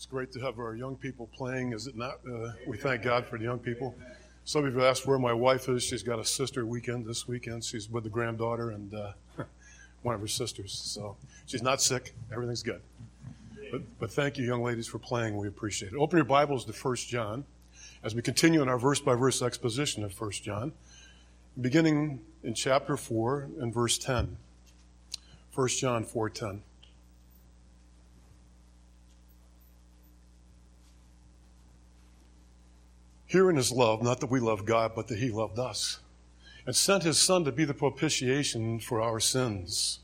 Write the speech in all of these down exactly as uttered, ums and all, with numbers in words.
It's great to have our young people playing, is it not? Uh, we thank God for the young people. Some of you have asked where my wife is. She's got a sister weekend this weekend. She's with the granddaughter and uh, one of her sisters. So she's not sick. Everything's good. But, but thank you, young ladies, for playing. We appreciate it. Open your Bibles to First John as we continue in our verse-by-verse exposition of First John, beginning in chapter four and verse ten. First John four ten. Herein is love, not that we love God, but that he loved us, and sent his Son to be the propitiation for our sins.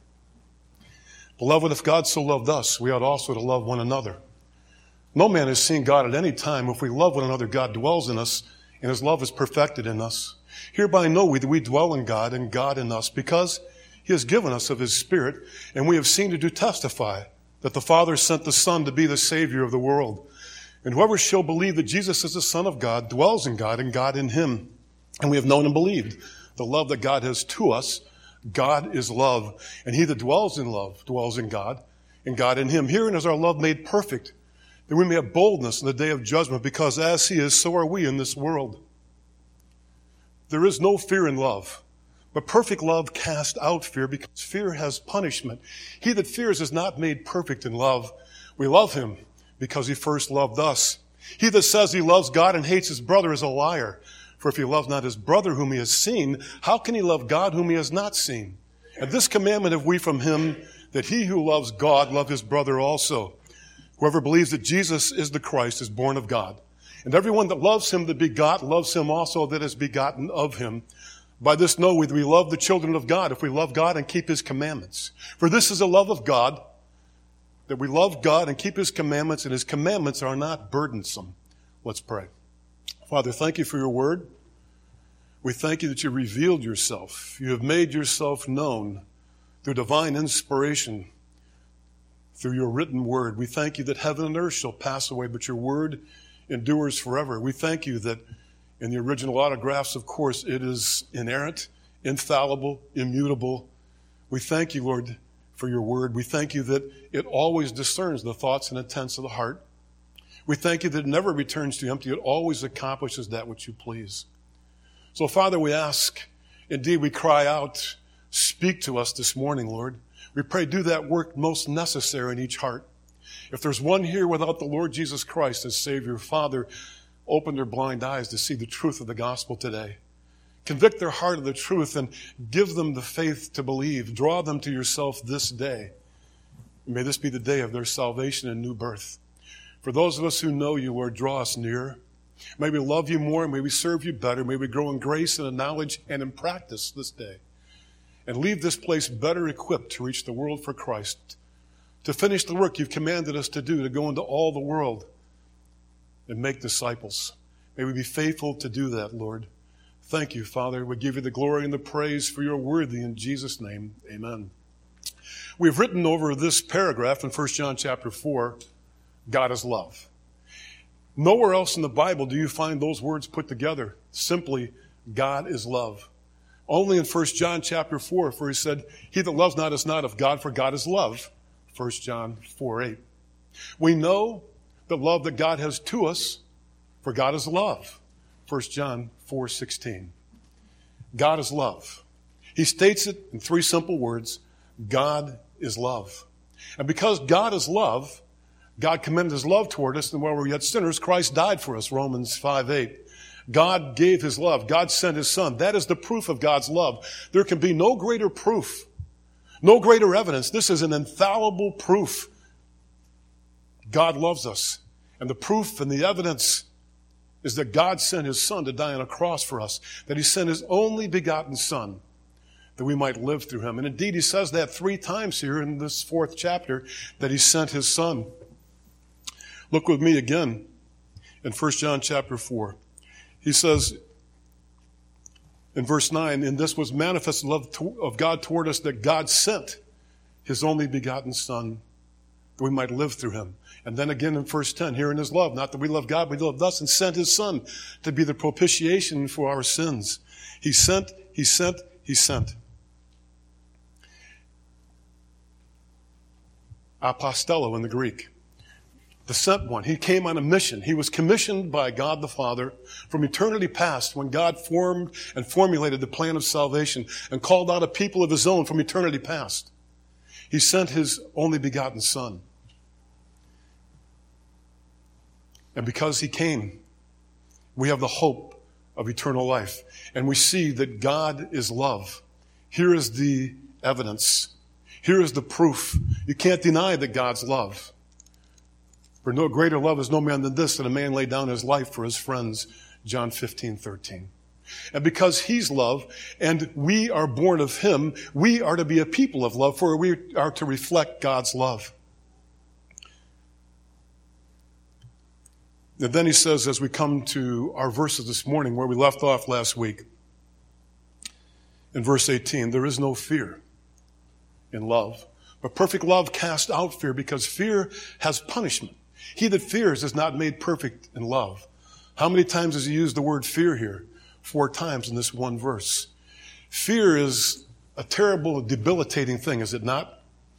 Beloved, if God so loved us, we ought also to love one another. No man has seen God at any time. If we love one another, God dwells in us, and his love is perfected in us. Hereby know we that we dwell in God, and God in us, because he has given us of his Spirit, and we have seen to do testify that the Father sent the Son to be the Savior of the world. And whoever shall believe that Jesus is the Son of God dwells in God, and God in him. And we have known and believed the love that God has to us. God is love, and he that dwells in love dwells in God, and God in him. Herein is our love made perfect, that we may have boldness in the day of judgment, because as he is, so are we in this world. There is no fear in love, but perfect love casts out fear, because fear has punishment. He that fears is not made perfect in love. We love him because he first loved us. He that says he loves God and hates his brother is a liar. For if he loves not his brother whom he has seen, how can he love God whom he has not seen? And this commandment have we from him, that he who loves God love his brother also. Whoever believes that Jesus is the Christ is born of God. And everyone that loves him that begot loves him also that is begotten of him. By this know we that we love the children of God, if we love God and keep his commandments. For this is the love of God, that we love God and keep his commandments, and his commandments are not burdensome. Let's pray. Father, thank you for your word. We thank you that you revealed yourself. You have made yourself known through divine inspiration, through your written word. We thank you that heaven and earth shall pass away, but your word endures forever. We thank you that in the original autographs, of course, it is inerrant, infallible, immutable. We thank you, Lord, for your word. We thank you that it always discerns the thoughts and intents of the heart. We thank you that it never returns to you empty. It always accomplishes that which you please. So, Father, we ask, indeed we cry out, speak to us this morning, Lord. We pray, do that work most necessary in each heart. If there's one here without the Lord Jesus Christ as Savior, Father, open their blind eyes to see the truth of the gospel today. Convict their heart of the truth and give them the faith to believe. Draw them to yourself this day. May this be the day of their salvation and new birth. For those of us who know you, Lord, draw us near. May we love you more, may we serve you better, may we grow in grace and in knowledge and in practice this day. And leave this place better equipped to reach the world for Christ, to finish the work you've commanded us to do, to go into all the world and make disciples. May we be faithful to do that, Lord. Thank you, Father. We give you the glory and the praise for your worthy in Jesus' name. Amen. We've written over this paragraph in First John chapter four, God is love. Nowhere else in the Bible do you find those words put together. Simply, God is love. Only in First John chapter four, for he said, he that loves not is not of God, for God is love. First John four eight. We know the love that God has to us, for God is love. First John four sixteen. God is love. He states it in three simple words. God is love. And because God is love, God commended his love toward us, and while we were yet sinners, Christ died for us, Romans five eight. God gave his love. God sent his Son. That is the proof of God's love. There can be no greater proof, no greater evidence. This is an infallible proof. God loves us. And the proof and the evidence is that God sent his Son to die on a cross for us, that he sent his only begotten Son, that we might live through him. And indeed, he says that three times here in this fourth chapter, that he sent his Son. Look with me again in First John chapter four. He says in verse nine, and this was manifest love of God toward us, that God sent his only begotten Son, that we might live through him. And then again in verse ten, herein is love, not that we love God, but he loved us and sent his Son to be the propitiation for our sins. He sent, he sent, he sent. Apostello in the Greek. the sent one. He came on a mission. He was commissioned by God the Father from eternity past when God formed and formulated the plan of salvation and called out a people of his own from eternity past. He sent his only begotten Son. And because he came, we have the hope of eternal life. And we see that God is love. Here is the evidence. Here is the proof. You can't deny that God's love. For no greater love is no man than this, that a man lay down his life for his friends. John fifteen thirteen. And because he's love, and we are born of him, we are to be a people of love, for we are to reflect God's love. And then he says, as we come to our verses this morning, where we left off last week, in verse eighteen, there is no fear in love. But perfect love casts out fear, because fear has punishment. He that fears is not made perfect in love. How many times does he use the word fear here? Four times in this one verse. Fear is a terrible, debilitating thing, is it not?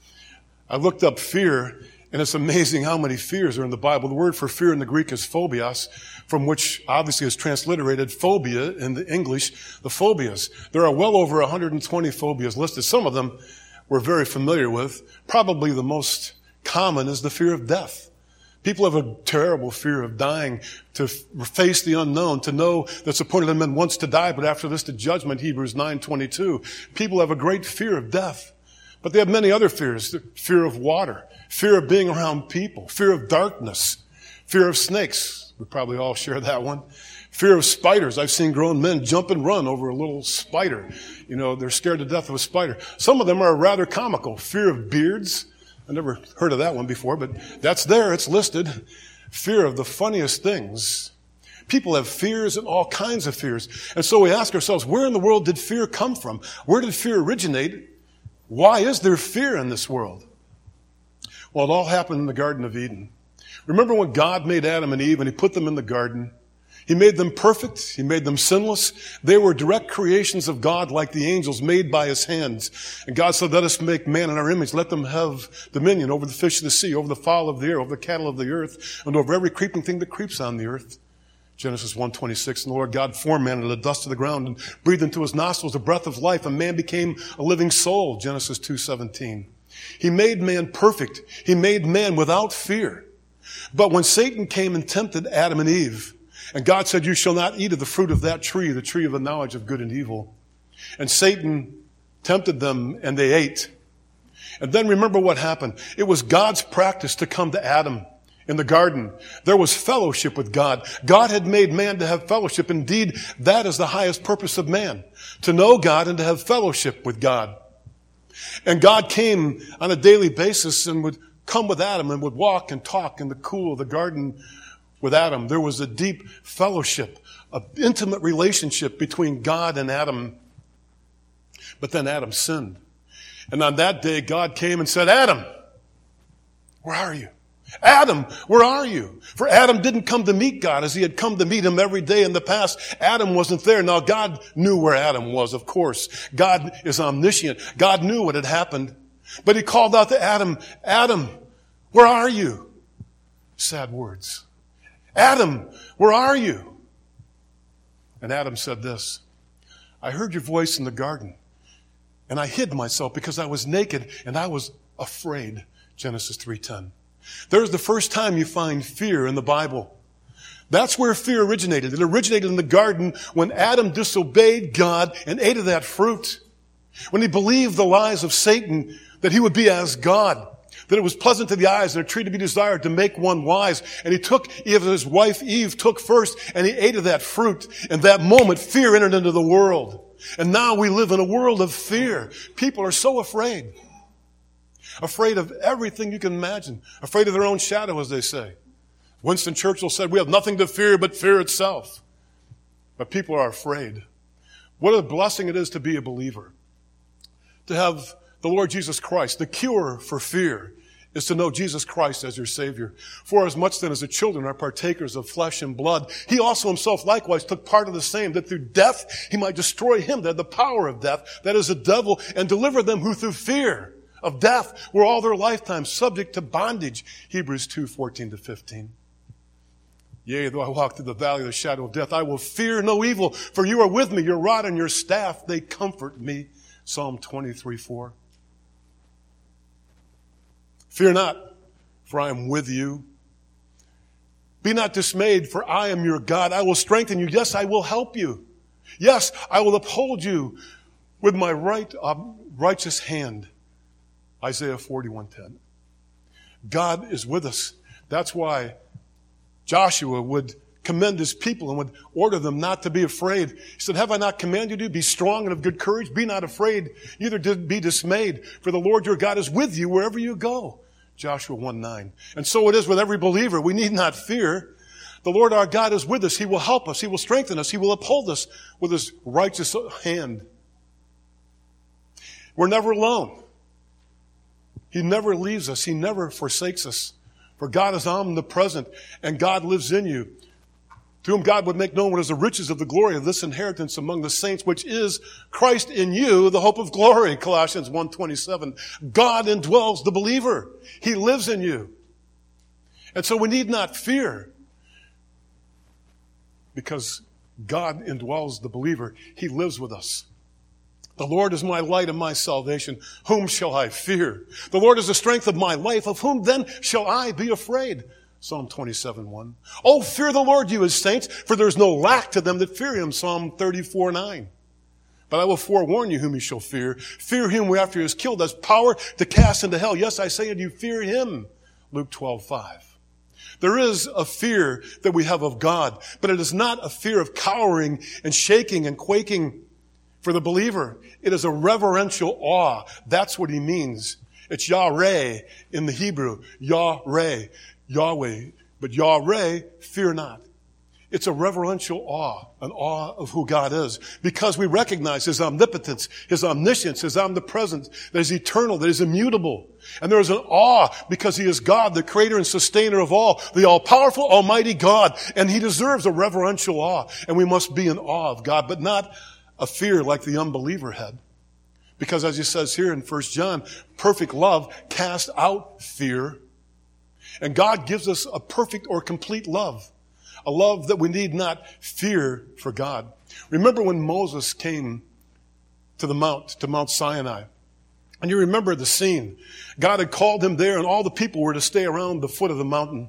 I looked up fear, and it's amazing how many fears are in the Bible. The word for fear in the Greek is phobios, from which obviously is transliterated phobia in the English, the phobias. There are well over one hundred twenty phobias listed. Some of them we're very familiar with. Probably the most common is the fear of death. People have a terrible fear of dying, to face the unknown, to know that's appointed to men once to die, but after this the judgment, Hebrews nine twenty-two. People have a great fear of death. But they have many other fears. Fear of water, fear of being around people, fear of darkness, fear of snakes. We probably all share that one. Fear of spiders. I've seen grown men jump and run over a little spider. You know, they're scared to death of a spider. Some of them are rather comical. Fear of beards. I never heard of that one before, but that's there. It's listed. Fear of the funniest things. People have fears and all kinds of fears. And so we ask ourselves, where in the world did fear come from? Where did fear originate? Why is there fear in this world? Well, it all happened in the Garden of Eden. Remember when God made Adam and Eve and he put them in the garden? He made them perfect. He made them sinless. They were direct creations of God, like the angels, made by his hands. And God said, let us make man in our image. Let them have dominion over the fish of the sea, over the fowl of the air, over the cattle of the earth, and over every creeping thing that creeps on the earth. Genesis one twenty-six, and the Lord God formed man out of the dust of the ground and breathed into his nostrils the breath of life, and man became a living soul. Genesis two seventeen. He made man perfect. He made man without fear. But when Satan came and tempted Adam and Eve, and God said, you shall not eat of the fruit of that tree, the tree of the knowledge of good and evil. And Satan tempted them, and they ate. And then remember what happened. It was God's practice to come to Adam in the garden. There was fellowship with God. God had made man to have fellowship. Indeed, that is the highest purpose of man, to know God and to have fellowship with God. And God came on a daily basis and would come with Adam and would walk and talk in the cool of the garden with Adam. There was a deep fellowship, an intimate relationship between God and Adam. But then Adam sinned. And on that day, God came and said, Adam, where are you? Adam, where are you? For Adam didn't come to meet God as he had come to meet him every day in the past. Adam wasn't there. Now, God knew where Adam was, of course. God is omniscient. God knew what had happened. But he called out to Adam, Adam, where are you? Sad words. Adam, where are you? And Adam said this, I heard your voice in the garden, and I hid myself because I was naked and I was afraid. Genesis three ten. There's the first time you find fear in the Bible. That's where fear originated. It originated in the garden when Adam disobeyed God and ate of that fruit. When he believed the lies of Satan that he would be as God, that it was pleasant to the eyes and a tree to be desired to make one wise. And he took, even his wife Eve took first, and he ate of that fruit. In that moment, fear entered into the world. And now we live in a world of fear. People are so afraid. Afraid of everything you can imagine. Afraid of their own shadow, as they say. Winston Churchill said, we have nothing to fear but fear itself. But people are afraid. What a blessing it is to be a believer. To have the Lord Jesus Christ. The cure for fear is to know Jesus Christ as your Savior. For as much then as the children are partakers of flesh and blood, he also himself likewise took part of the same, that through death he might destroy him that had the power of death, that is the devil, and deliver them who through fear of death were all their lifetime subject to bondage. Hebrews two, fourteen to fifteen. Yea, though I walk through the valley of the shadow of death, I will fear no evil, for you are with me. Your rod and your staff, they comfort me. Psalm twenty-three, four. Fear not, for I am with you. Be not dismayed, for I am your God. I will strengthen you. Yes, I will help you. Yes, I will uphold you with my right uh, righteous hand. Isaiah forty-one, ten. God is with us. That's why Joshua would commend his people and would order them not to be afraid. He said, have I not commanded you? Be strong and of good courage. Be not afraid, neither be dismayed. For the Lord your God is with you wherever you go. Joshua one, nine. And so it is with every believer. We need not fear. The Lord our God is with us. He will help us. He will strengthen us. He will uphold us with his righteous hand. We're never alone. He never leaves us. He never forsakes us. For God is omnipresent, and God lives in you, to whom God would make known what is the riches of the glory of this inheritance among the saints, which is Christ in you, the hope of glory. Colossians one, twenty-seven. God indwells the believer. He lives in you. And so we need not fear, because God indwells the believer. He lives with us. The Lord is my light and my salvation. Whom shall I fear? The Lord is the strength of my life. Of whom then shall I be afraid? Psalm twenty-seven, one. Oh, fear the Lord, you his saints, for there is no lack to them that fear him. Psalm thirty-four, nine. But I will forewarn you whom you shall fear. Fear him who after he is killed has power to cast into hell. Yes, I say unto you, fear him. Luke twelve, five. There is a fear that we have of God, but it is not a fear of cowering and shaking and quaking. For the believer, it is a reverential awe. That's what he means. It's Yahweh in the Hebrew. Yahweh, Yahweh. But Yahweh, fear not. It's a reverential awe, an awe of who God is, because we recognize his omnipotence, his omniscience, his omnipresence, that is eternal, that is immutable. And there is an awe because he is God, the creator and sustainer of all, the all-powerful, almighty God. And he deserves a reverential awe. And we must be in awe of God, but not a fear like the unbeliever had. Because as he says here in First John, perfect love casts out fear. And God gives us a perfect or complete love. A love that we need not fear for God. Remember when Moses came to the mount, to Mount Sinai. And you remember the scene. God had called him there and all the people were to stay around the foot of the mountain.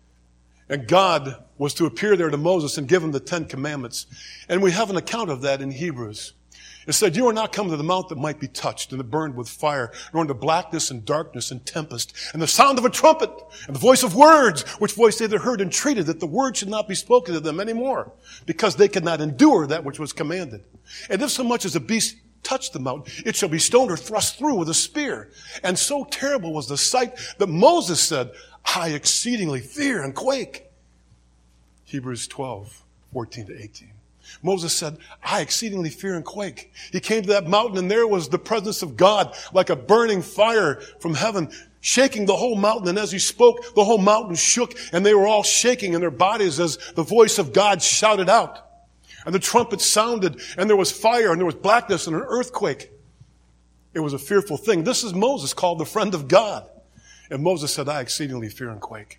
And God was to appear there to Moses and give him the Ten Commandments. And we have an account of that in Hebrews. It said, you are not come to the mount that might be touched and burned with fire, nor into blackness and darkness and tempest, and the sound of a trumpet, and the voice of words, which voice they had heard entreated that the word should not be spoken to them anymore, because they could not endure that which was commanded. And if so much as a beast touch the mountain, it shall be stoned or thrust through with a spear. And so terrible was the sight that Moses said, I exceedingly fear and quake. Hebrews twelve, fourteen to eighteen. Moses said, I exceedingly fear and quake. He came to that mountain and there was the presence of God like a burning fire from heaven, shaking the whole mountain. And as he spoke, the whole mountain shook and they were all shaking in their bodies as the voice of God shouted out. And the trumpet sounded and there was fire and there was blackness and an earthquake. It was a fearful thing. This is Moses, called the friend of God. And Moses said, I exceedingly fear and quake.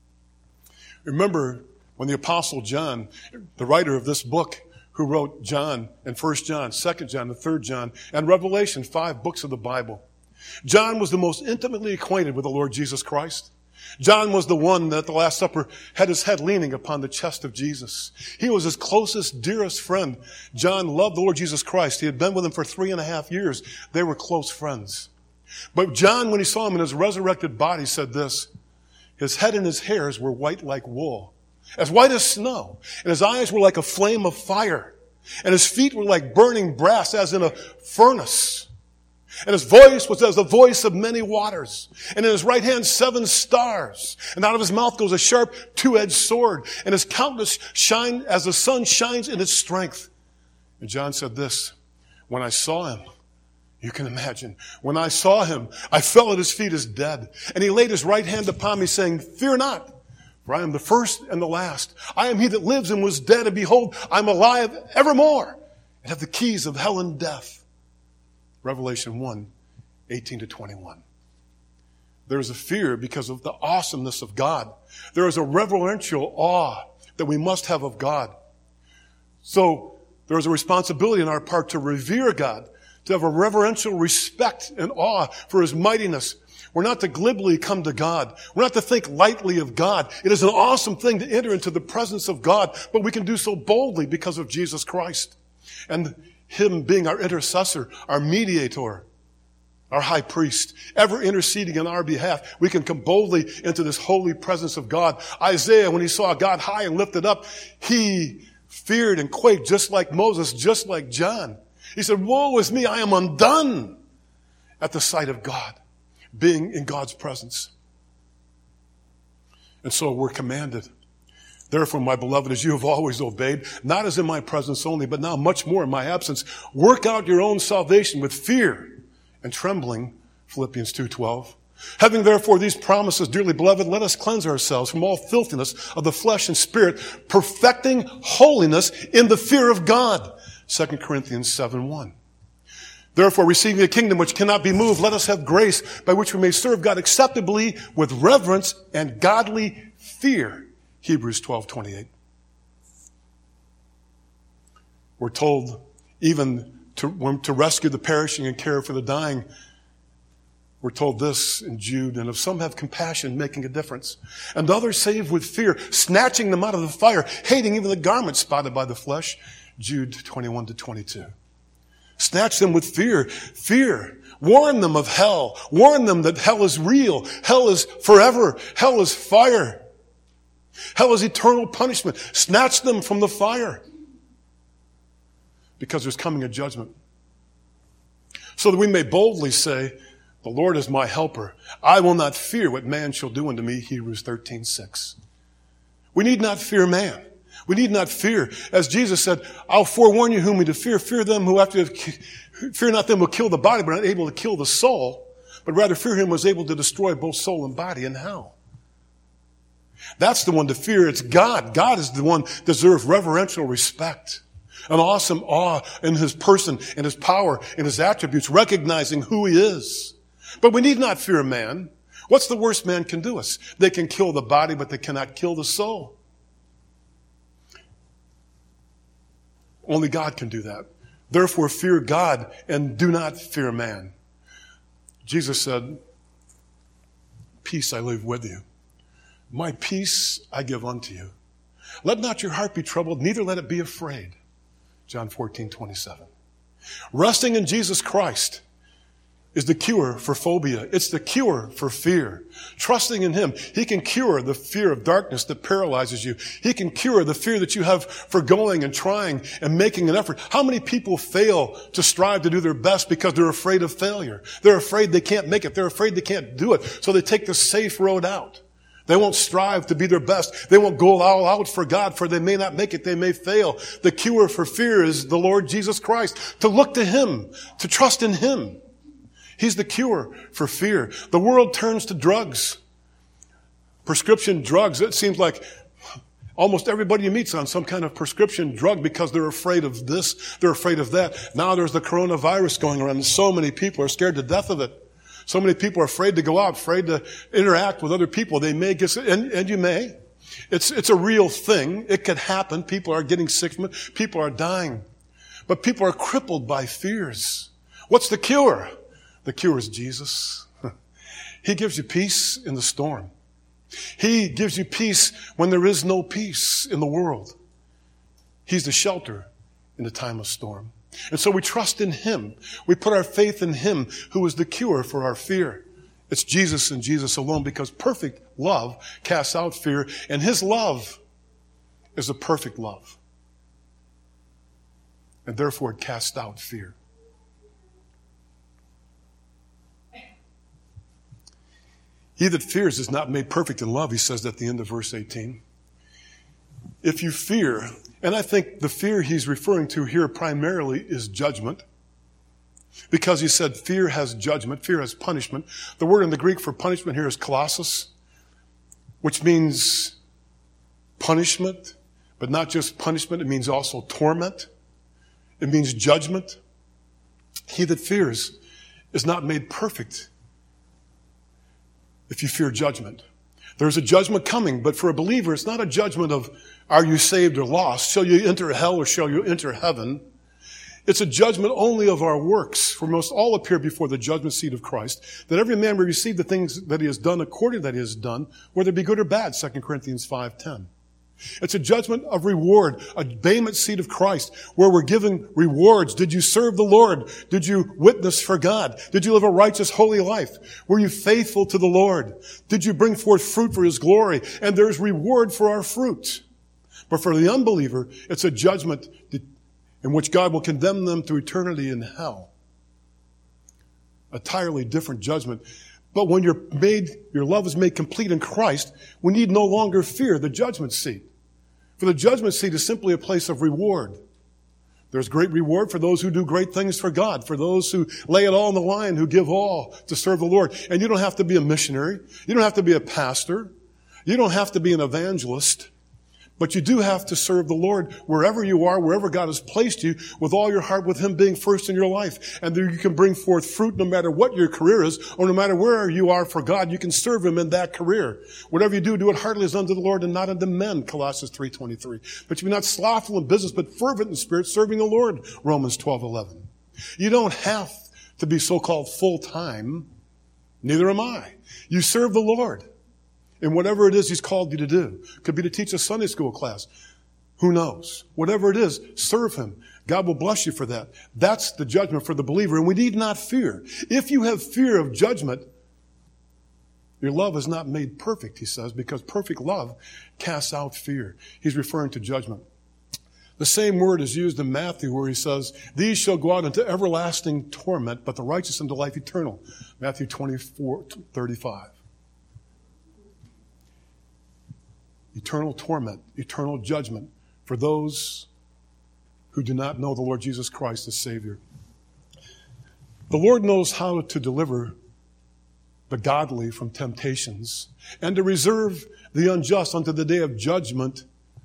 Remember when the Apostle John, the writer of this book, who wrote John and First John, Second John, and Third John, and Revelation, five books of the Bible. John was the most intimately acquainted with the Lord Jesus Christ. John was the one that at the Last Supper had his head leaning upon the chest of Jesus. He was his closest, dearest friend. John loved the Lord Jesus Christ. He had been with him for three and a half years. They were close friends. But John, when he saw him in his resurrected body, said this, his head and his hairs were white like wool, as white as snow, and his eyes were like a flame of fire, and his feet were like burning brass as in a furnace, and his voice was as the voice of many waters, and in his right hand seven stars, and out of his mouth goes a sharp two-edged sword, and his countenance shine as the sun shines in its strength. And John said this, when I saw him, you can imagine, when I saw him, I fell at his feet as dead, and he laid his right hand upon me, saying, fear not, for I am the first and the last. I am he that lives and was dead, and behold, I am alive evermore, and have the keys of hell and death. Revelation one, eighteen to twenty-one. There is a fear because of the awesomeness of God. There is a reverential awe that we must have of God. So there is a responsibility on our part to revere God, to have a reverential respect and awe for His mightiness. We're not to glibly come to God. We're not to think lightly of God. It is an awesome thing to enter into the presence of God, but we can do so boldly because of Jesus Christ and Him being our intercessor, our mediator, our high priest, ever interceding on our behalf. We can come boldly into this holy presence of God. Isaiah, when he saw God high and lifted up, he feared and quaked just like Moses, just like John. He said, woe is me, I am undone at the sight of God, being in God's presence. And so we're commanded. Therefore, my beloved, as you have always obeyed, not as in my presence only, but now much more in my absence, work out your own salvation with fear and trembling, Philippians two twelve. Having therefore these promises, dearly beloved, let us cleanse ourselves from all filthiness of the flesh and spirit, perfecting holiness in the fear of God, Second Corinthians seven one. Therefore, receiving a kingdom which cannot be moved, let us have grace by which we may serve God acceptably with reverence and godly fear, Hebrews twelve twenty-eight. We're told even to, to rescue the perishing and care for the dying. We're told this in Jude, and if some have compassion, making a difference, and others save with fear, snatching them out of the fire, hating even the garment spotted by the flesh, Jude twenty-one to twenty-two. Snatch them with fear, fear. Warn them of hell. Warn them that hell is real. Hell is forever. Hell is fire. Hell is eternal punishment. Snatch them from the fire. Because there's coming a judgment. So that we may boldly say, the Lord is my helper. I will not fear what man shall do unto me, Hebrews thirteen six. We need not fear man. We need not fear. As Jesus said, I'll forewarn you whom we to fear. Fear them who after, fear not them who kill the body, but not able to kill the soul, but rather fear him who is able to destroy both soul and body in hell. That's the one to fear. It's God. God is the one that deserves reverential respect. An awesome awe in His person, in His power, in His attributes, recognizing who He is. But we need not fear man. What's the worst man can do us? They can kill the body, but they cannot kill the soul. Only God can do that. Therefore, fear God and do not fear man. Jesus said, peace I leave with you. My peace I give unto you. Let not your heart be troubled, neither let it be afraid. John fourteen twenty-seven. Resting in Jesus Christ is the cure for phobia. It's the cure for fear. Trusting in Him, He can cure the fear of darkness that paralyzes you. He can cure the fear that you have for going and trying and making an effort. How many people fail to strive to do their best because they're afraid of failure? They're afraid they can't make it. They're afraid they can't do it. So they take the safe road out. They won't strive to be their best. They won't go all out for God, for they may not make it. They may fail. The cure for fear is the Lord Jesus Christ. To look to Him, to trust in Him. He's the cure for fear. The world turns to drugs. Prescription drugs. It seems like almost everybody you meet's on some kind of prescription drug because they're afraid of this, they're afraid of that. Now there's the coronavirus going around and so many people are scared to death of it. So many people are afraid to go out, afraid to interact with other people. They may get, and, and you may. It's, it's a real thing. It could happen. People are getting sick from it. People are dying. But people are crippled by fears. What's the cure? The cure is Jesus. He gives you peace in the storm. He gives you peace when there is no peace in the world. He's the shelter in the time of storm. And so we trust in Him. We put our faith in Him who is the cure for our fear. It's Jesus and Jesus alone, because perfect love casts out fear, and His love is a perfect love. And therefore it casts out fear. He that fears is not made perfect in love, He says at the end of verse eighteen. If you fear, and I think the fear He's referring to here primarily is judgment, because He said fear has judgment, fear has punishment. The word in the Greek for punishment here is kolossos, which means punishment, but not just punishment, it means also torment. It means judgment. He that fears is not made perfect if you fear judgment. There's a judgment coming, but for a believer, it's not a judgment of are you saved or lost? Shall you enter hell or shall you enter heaven? It's a judgment only of our works, for we must all appear before the judgment seat of Christ, that every man may receive the things that he has done according to that he has done, whether it be good or bad, Second Corinthians five ten. It's a judgment of reward, a payment seat of Christ, where we're given rewards. Did you serve the Lord? Did you witness for God? Did you live a righteous, holy life? Were you faithful to the Lord? Did you bring forth fruit for His glory? And there's reward for our fruit. But for the unbeliever, it's a judgment in which God will condemn them to eternity in hell. A entirely different judgment. But when you're made, your love is made complete in Christ, we need no longer fear the judgment seat. For the judgment seat is simply a place of reward. There's great reward for those who do great things for God, for those who lay it all on the line, who give all to serve the Lord. And you don't have to be a missionary. You don't have to be a pastor. You don't have to be an evangelist. But you do have to serve the Lord wherever you are, wherever God has placed you, with all your heart, with Him being first in your life. And there you can bring forth fruit no matter what your career is, or no matter where you are for God. You can serve Him in that career. Whatever you do, do it heartily as unto the Lord and not unto men, Colossians three twenty-three. But you be not slothful in business, but fervent in spirit, serving the Lord, Romans twelve eleven. You don't have to be so-called full-time. Neither am I. You serve the Lord in whatever it is He's called you to do. Could be to teach a Sunday school class. Who knows? Whatever it is, serve Him. God will bless you for that. That's the judgment for the believer, and we need not fear. If you have fear of judgment, your love is not made perfect, he says, because perfect love casts out fear. He's referring to judgment. The same word is used in Matthew where he says, these shall go out into everlasting torment, but the righteous into life eternal. Matthew twenty-four thirty-five. Eternal torment, eternal judgment for those who do not know the Lord Jesus Christ as Savior. The Lord knows how to deliver the godly from temptations and to reserve the unjust unto the day of judgment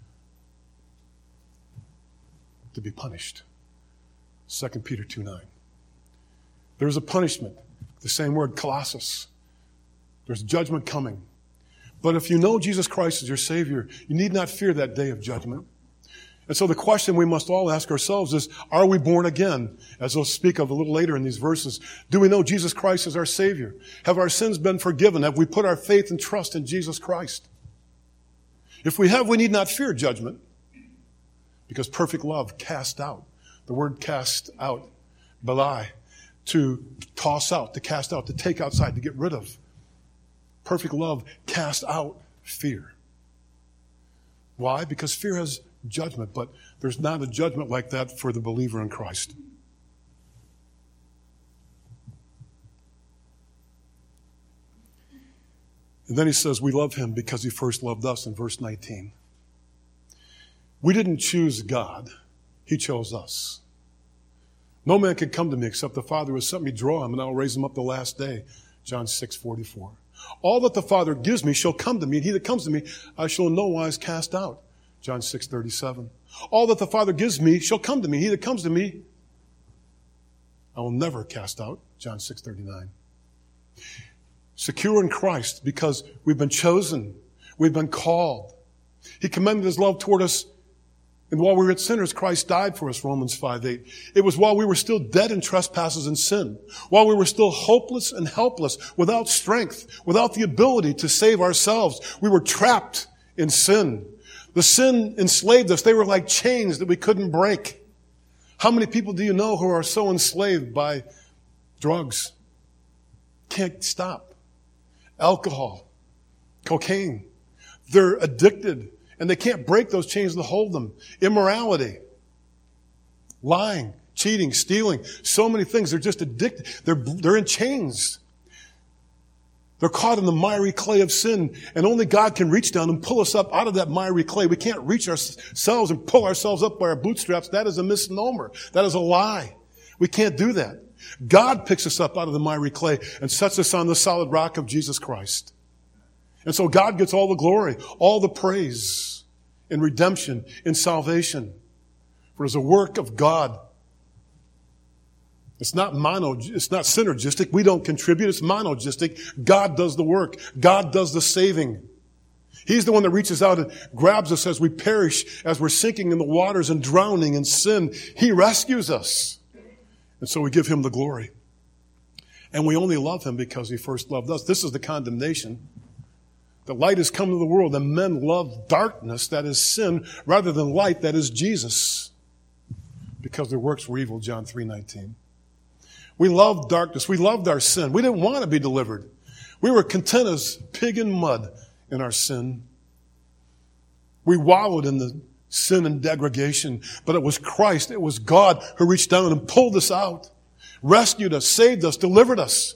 to be punished. Second Peter two nine. There's a punishment. The same word, kolossos. There's judgment coming. But if you know Jesus Christ as your Savior, you need not fear that day of judgment. And so the question we must all ask ourselves is, are we born again? As we'll speak of a little later in these verses, do we know Jesus Christ as our Savior? Have our sins been forgiven? Have we put our faith and trust in Jesus Christ? If we have, we need not fear judgment, because perfect love cast out. The word cast out, belai, to toss out, to cast out, to take outside, to get rid of. Perfect love casts out fear. Why? Because fear has judgment, but there's not a judgment like that for the believer in Christ. And then he says, we love Him because He first loved us in verse nineteen. We didn't choose God. He chose us. No man can come to me except the Father who has sent me draw him, and I will raise him up the last day. John six forty-four. All that the Father gives me shall come to me, and he that comes to me I shall in no wise cast out. John six thirty-seven. All that the Father gives me shall come to me. He that comes to me I will never cast out. John six thirty-nine. Secure in Christ because we've been chosen. We've been called. He commended His love toward us. And while we were sinners, Christ died for us, Romans five eight. It was while we were still dead in trespasses and sin, while we were still hopeless and helpless, without strength, without the ability to save ourselves. We were trapped in sin. The sin enslaved us. They were like chains that we couldn't break. How many people do you know who are so enslaved by drugs? Can't stop. Alcohol, cocaine. They're addicted. And they can't break those chains that hold them. Immorality, lying, cheating, stealing, so many things. They're just addicted. They're, they're in chains. They're caught in the miry clay of sin, and only God can reach down and pull us up out of that miry clay. We can't reach ourselves and pull ourselves up by our bootstraps. That is a misnomer. That is a lie. We can't do that. God picks us up out of the miry clay and sets us on the solid rock of Jesus Christ. And so God gets all the glory, all the praise in redemption, in salvation. For it is a work of God. It's not mono, it's not synergistic. We don't contribute. It's monogistic. God does the work. God does the saving. He's the one that reaches out and grabs us as we perish, as we're sinking in the waters and drowning in sin. He rescues us. And so we give him the glory. And we only love him because he first loved us. This is the condemnation. The light has come to the world, and men love darkness, that is sin, rather than light, that is Jesus, because their works were evil, John three nineteen. We loved darkness. We loved our sin. We didn't want to be delivered. We were content as pig in mud in our sin. We wallowed in the sin and degradation, but it was Christ, it was God who reached down and pulled us out, rescued us, saved us, delivered us.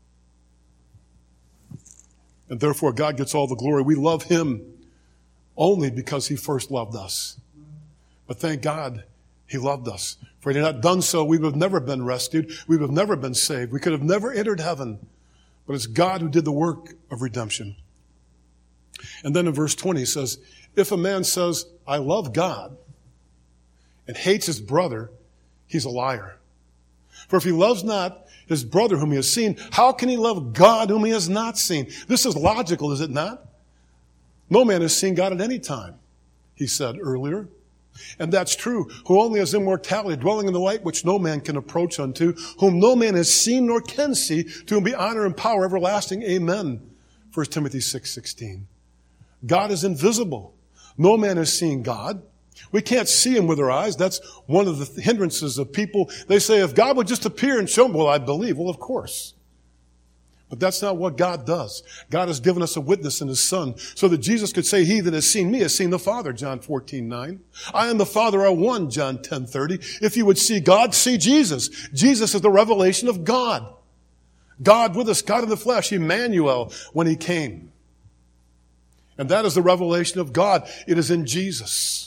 And therefore, God gets all the glory. We love him only because he first loved us. But thank God he loved us. For had he not done so, we would have never been rescued. We would have never been saved. We could have never entered heaven. But it's God who did the work of redemption. And then in verse twenty, he says, if a man says, I love God, and hates his brother, he's a liar. For if he loves not his brother whom he has seen, how can he love God whom he has not seen? This is logical, is it not? No man has seen God at any time, he said earlier. And that's true. Who only has immortality, dwelling in the light which no man can approach unto, whom no man has seen nor can see, to whom be honor and power everlasting. Amen. First Timothy six sixteen. God is invisible. No man has seen God. We can't see him with our eyes. That's one of the hindrances of people. They say, if God would just appear and show him, well, I believe. Well, of course. But that's not what God does. God has given us a witness in his Son so that Jesus could say, he that has seen me has seen the Father, John fourteen nine. I and the Father are one, John ten thirty. If you would see God, see Jesus. Jesus is the revelation of God. God with us, God in the flesh, Emmanuel, when he came. And that is the revelation of God. It is in Jesus.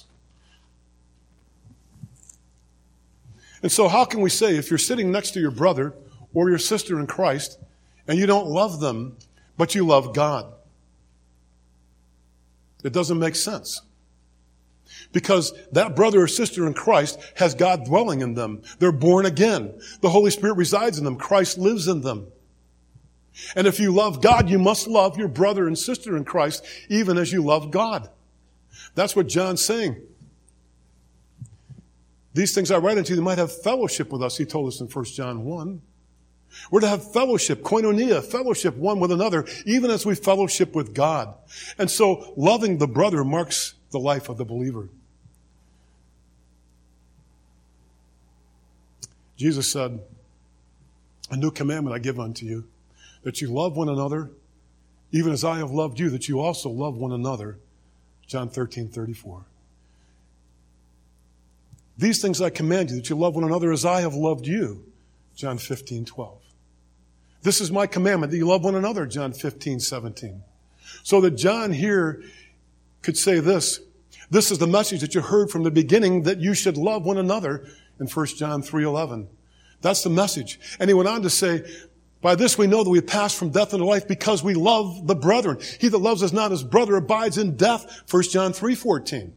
And so how can we say, if you're sitting next to your brother or your sister in Christ, and you don't love them, but you love God? It doesn't make sense. Because that brother or sister in Christ has God dwelling in them. They're born again. The Holy Spirit resides in them. Christ lives in them. And if you love God, you must love your brother and sister in Christ, even as you love God. That's what John's saying. These things I write unto you, they might have fellowship with us, he told us in First John one. We're to have fellowship, koinonia, fellowship one with another, even as we fellowship with God. And so loving the brother marks the life of the believer. Jesus said, a new commandment I give unto you, that you love one another, even as I have loved you, that you also love one another. John thirteen thirty-four. These things I command you, that you love one another as I have loved you. John fifteen twelve. This is my commandment, that you love one another. John fifteen seventeen. So that John here could say this. This is the message that you heard from the beginning, that you should love one another in First John three eleven. That's the message. And he went on to say, by this we know that we have passed from death into life, because we love the brethren. He that loves us not his brother abides in death. First John three fourteen.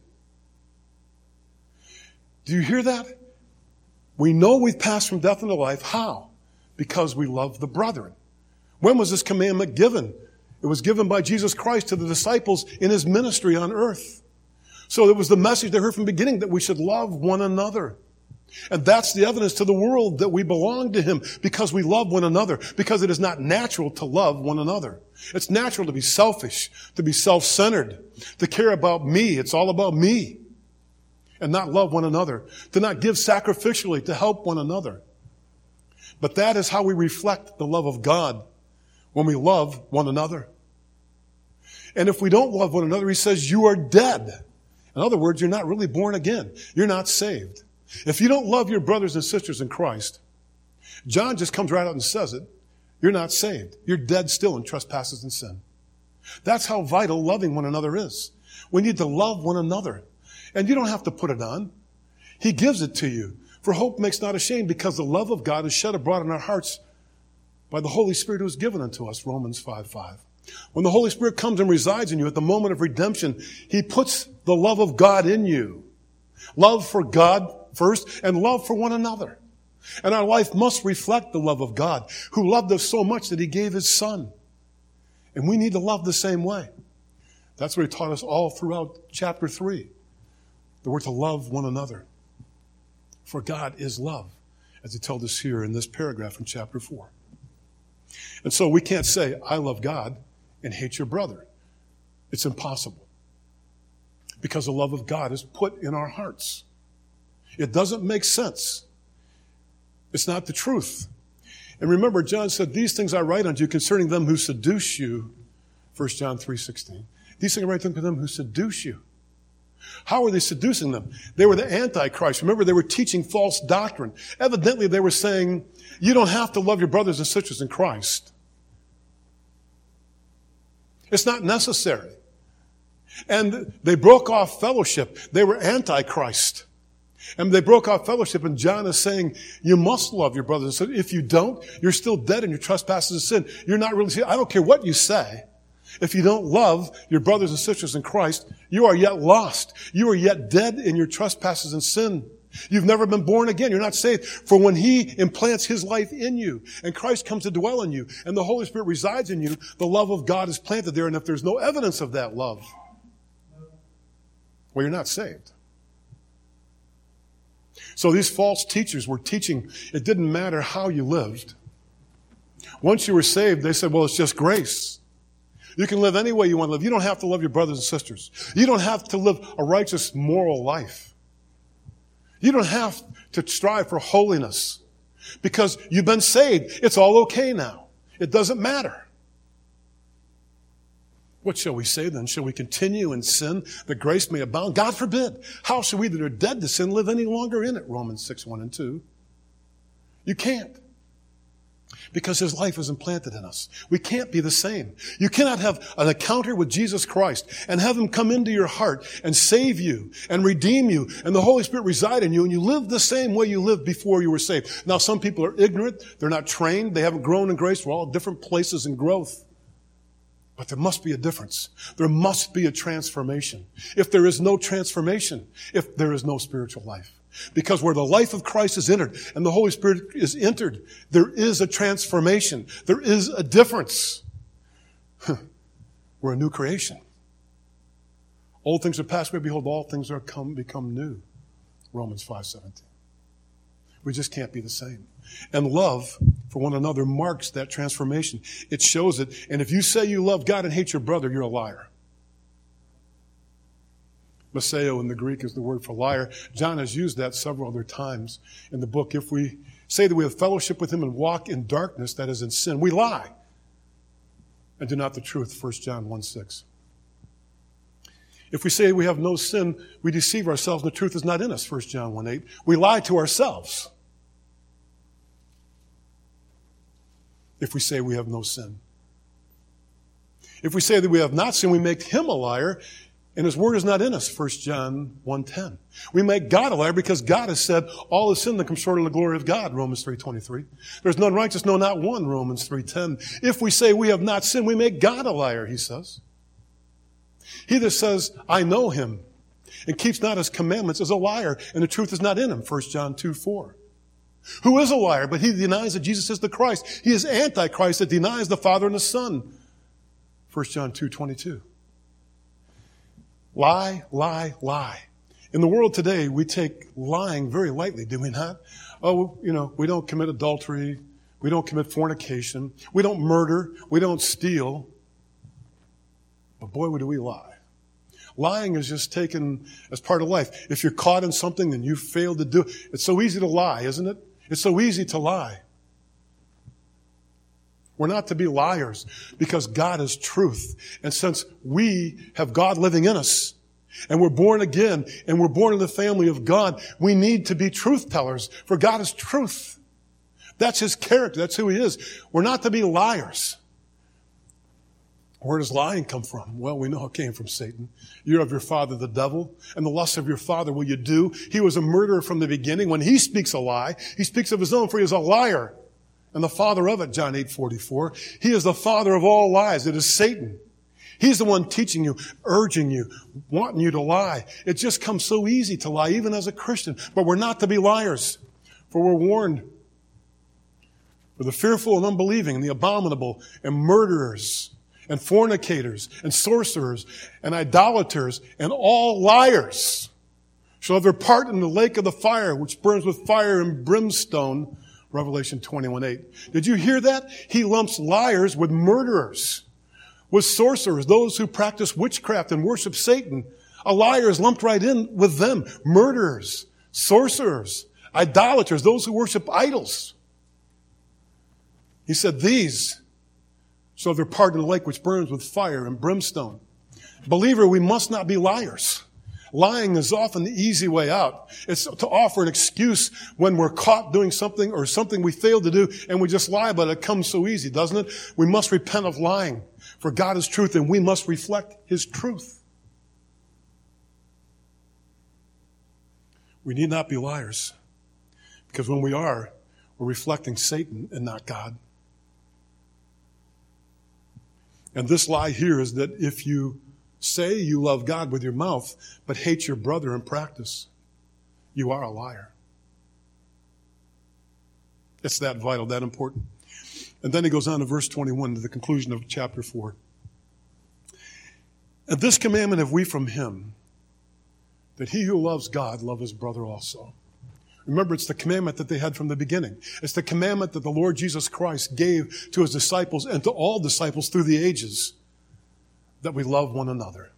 Do you hear that? We know we've passed from death into life. How? Because we love the brethren. When was this commandment given? It was given by Jesus Christ to the disciples in his ministry on earth. So it was the message they heard from the beginning, that we should love one another. And that's the evidence to the world that we belong to him, because we love one another, because it is not natural to love one another. It's natural to be selfish, to be self-centered, to care about me. It's all about me. And not love one another, to not give sacrificially, to help one another. But that is how we reflect the love of God, when we love one another. And if we don't love one another, he says, you are dead. In other words, you're not really born again. You're not saved. If you don't love your brothers and sisters in Christ, John just comes right out and says it, you're not saved. You're dead still in trespasses and sin. That's how vital loving one another is. We need to love one another. And you don't have to put it on. He gives it to you. For hope makes not ashamed, because the love of God is shed abroad in our hearts by the Holy Spirit who is given unto us, Romans five five. When the Holy Spirit comes and resides in you at the moment of redemption, he puts the love of God in you. Love for God first, and love for one another. And our life must reflect the love of God, who loved us so much that he gave his son. And we need to love the same way. That's what he taught us all throughout chapter three. That we're to love one another. For God is love, as he told us here in this paragraph in chapter four. And so we can't say, I love God and hate your brother. It's impossible. Because the love of God is put in our hearts. It doesn't make sense. It's not the truth. And remember, John said, these things I write unto you concerning them who seduce you. First John three sixteen. These things I write unto them who seduce you. How were they seducing them? They were the Antichrist. Remember, they were teaching false doctrine. Evidently, they were saying, you don't have to love your brothers and sisters in Christ. It's not necessary. And they broke off fellowship. They were Antichrist. And they broke off fellowship, and John is saying, you must love your brothers and sisters. If you don't, you're still dead in your trespasses and sin. You're not really, I don't care what you say. If you don't love your brothers and sisters in Christ, you are yet lost. You are yet dead in your trespasses and sin. You've never been born again. You're not saved. For when he implants his life in you, and Christ comes to dwell in you, and the Holy Spirit resides in you, the love of God is planted there. And if there's no evidence of that love, well, you're not saved. So these false teachers were teaching it didn't matter how you lived. Once you were saved, they said, well, it's just grace. You can live any way you want to live. You don't have to love your brothers and sisters. You don't have to live a righteous, moral life. You don't have to strive for holiness because you've been saved. It's all okay now. It doesn't matter. What shall we say then? Shall we continue in sin that grace may abound? God forbid. How shall we that are dead to sin live any longer in it? Romans six, one and two. You can't. Because his life is implanted in us. We can't be the same. You cannot have an encounter with Jesus Christ and have him come into your heart and save you and redeem you and the Holy Spirit reside in you and you live the same way you lived before you were saved. Now, some people are ignorant. They're not trained. They haven't grown in grace. We're all at different places in growth. But there must be a difference. There must be a transformation. If there is no transformation, if there is no spiritual life. Because where the life of Christ is entered and the Holy Spirit is entered, there is a transformation. There is a difference. We're a new creation. Old things are passed away. Behold, all things are come, become new. Romans five seventeen. We just can't be the same. And love for one another marks that transformation. It shows it. And if you say you love God and hate your brother, you're a liar. Maseo in the Greek is the word for liar. John has used that several other times in the book. If we say that we have fellowship with him and walk in darkness, that is in sin, we lie and do not the truth, First John one six. If we say we have no sin, we deceive ourselves and the truth is not in us, First John one eight. We lie to ourselves if we say we have no sin. If we say that we have not sinned, we make him a liar, and his word is not in us, First John one ten. We make God a liar because God has said, all is sin that comes short of the glory of God, Romans three twenty-three. There's none righteous, no, not one, Romans three ten. If we say we have not sinned, we make God a liar, he says. He that says, I know him, and keeps not his commandments is a liar, and the truth is not in him, First John two four. Who is a liar? But he denies that Jesus is the Christ. He is Antichrist that denies the Father and the Son, First John two twenty-two. Lie, lie, lie. In the world today, we take lying very lightly, do we not? Oh, you know, we don't commit adultery. We don't commit fornication. We don't murder. We don't steal. But boy, do we lie. Lying is just taken as part of life. If you're caught in something and you fail to do it, it's so easy to lie, isn't it? It's so easy to lie. We're not to be liars because God is truth. And since we have God living in us and we're born again and we're born in the family of God, we need to be truth tellers, for God is truth. That's his character. That's who he is. We're not to be liars. Where does lying come from? Well, we know it came from Satan. You're of your father, the devil, and the lusts of your father will you do. He was a murderer from the beginning. When he speaks a lie, he speaks of his own, for he is a liar and the father of it, John eight forty-four. He is the father of all lies. It is Satan. He's the one teaching you, urging you, wanting you to lie. It just comes so easy to lie, even as a Christian. But we're not to be liars. For we're warned. For the fearful and unbelieving and the abominable and murderers and fornicators and sorcerers and idolaters and all liars shall have their part in the lake of the fire, which burns with fire and brimstone. Revelation twenty-one eight. Did you hear that? He lumps liars with murderers, with sorcerers, those who practice witchcraft and worship Satan. A liar is lumped right in with them. Murderers, sorcerers, idolaters, those who worship idols. He said, these shall have their part in the lake which burns with fire and brimstone. Believer, we must not be liars. Lying is often the easy way out. It's to offer an excuse when we're caught doing something or something we failed to do and we just lie about it. It comes so easy, doesn't it? We must repent of lying, for God is truth and we must reflect His truth. We need not be liars, because when we are, we're reflecting Satan and not God. And this lie here is that if you say you love God with your mouth, but hate your brother in practice, you are a liar. It's that vital, that important. And then he goes on to verse twenty-one, to the conclusion of chapter four. And this commandment have we from him, that he who loves God love his brother also. Remember, it's the commandment that they had from the beginning. It's the commandment that the Lord Jesus Christ gave to his disciples and to all disciples through the ages, that we love one another.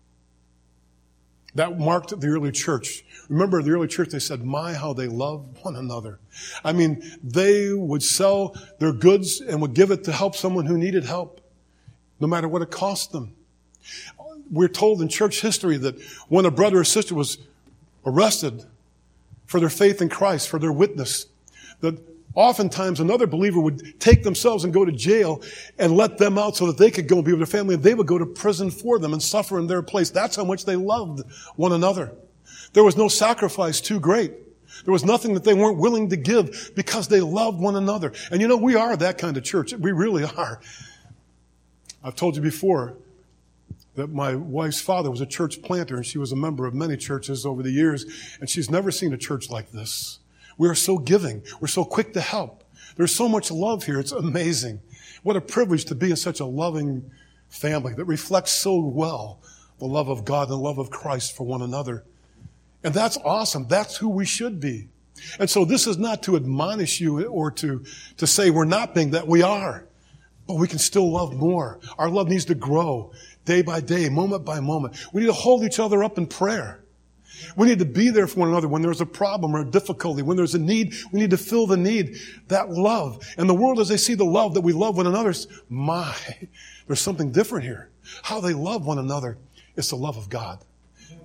That marked the early church. Remember, the early church, they said, my, how they love one another. I mean, they would sell their goods and would give it to help someone who needed help, no matter what it cost them. We're told in church history that when a brother or sister was arrested for their faith in Christ, for their witness, that oftentimes another believer would take themselves and go to jail and let them out so that they could go and be with their family, and they would go to prison for them and suffer in their place. That's how much they loved one another. There was no sacrifice too great. There was nothing that they weren't willing to give because they loved one another. And you know, we are that kind of church. We really are. I've told you before that my wife's father was a church planter, and she was a member of many churches over the years, and she's never seen a church like this. We are so giving. We're so quick to help. There's so much love here. It's amazing. What a privilege to be in such a loving family that reflects so well the love of God and the love of Christ for one another. And that's awesome. That's who we should be. And so this is not to admonish you or to, to say we're not being that. We are. But we can still love more. Our love needs to grow day by day, moment by moment. We need to hold each other up in prayer. We need to be there for one another when there's a problem or a difficulty. When there's a need, we need to fill the need. That love. And the world, as they see the love that we love one another, my, there's something different here. How they love one another is the love of God. And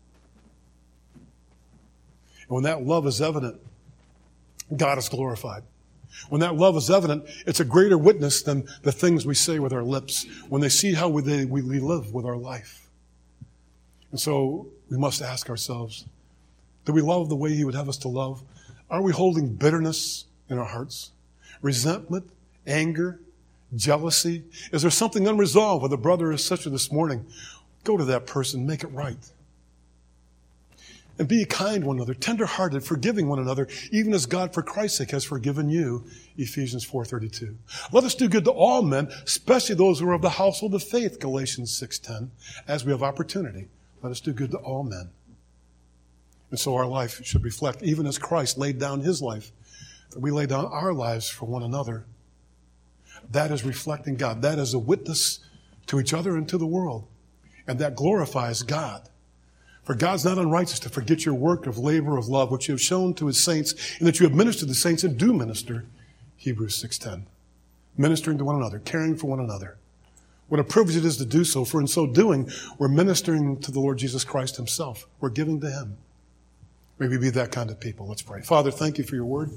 when that love is evident, God is glorified. When that love is evident, it's a greater witness than the things we say with our lips, when they see how we, they, we live with our life. And so we must ask ourselves, do we love the way He would have us to love? Are we holding bitterness in our hearts? Resentment? Anger? Jealousy? Is there something unresolved with a brother or sister this morning? Go to that person, make it right. And be kind to one another, tender-hearted, forgiving one another, even as God for Christ's sake has forgiven you, Ephesians four thirty-two. Let us do good to all men, especially those who are of the household of faith, Galatians six ten, as we have opportunity. Let us do good to all men. And so our life should reflect, even as Christ laid down His life, that we lay down our lives for one another. That is reflecting God. That is a witness to each other and to the world. And that glorifies God. For God's not unrighteous to forget your work of labor of love, which you have shown to His saints, and that you have ministered to the saints and do minister, Hebrews six ten. Ministering to one another, caring for one another. What a privilege it is to do so, for in so doing, we're ministering to the Lord Jesus Christ Himself. We're giving to Him. May we be that kind of people. Let's pray. Father, thank You for Your word.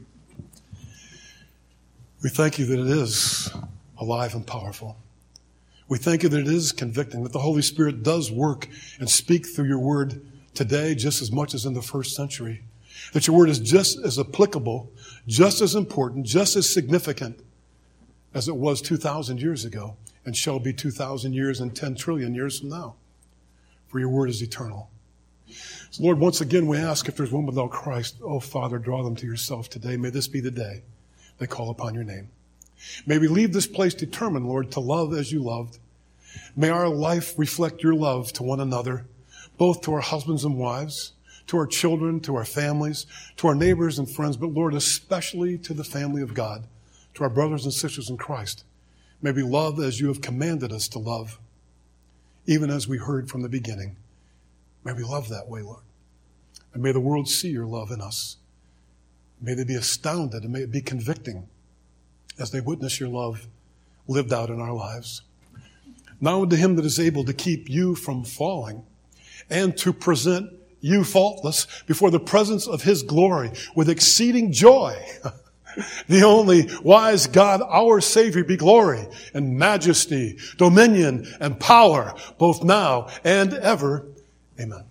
We thank You that it is alive and powerful. We thank You that it is convicting, that the Holy Spirit does work and speak through Your word today just as much as in the first century. That Your word is just as applicable, just as important, just as significant as it was two thousand years ago and shall be two thousand years and ten trillion years from now. For Your word is eternal. So Lord, once again we ask if there's one without Christ, oh Father, draw them to yourself today. May this be the day they call upon your name. May we leave this place determined, Lord, to love as you loved. May our life reflect your love to one another, both to our husbands and wives, to our children, to our families, to our neighbors and friends, but Lord, especially to the family of God, to our brothers and sisters in Christ. May we love as you have commanded us to love, even as we heard from the beginning. May we love that way, Lord. And may the world see your love in us. May they be astounded and may it be convicting as they witness your love lived out in our lives. Now unto him that is able to keep you from falling and to present you faultless before the presence of his glory with exceeding joy. The only wise God, our Savior, be glory and majesty, dominion and power, both now and ever. Amen.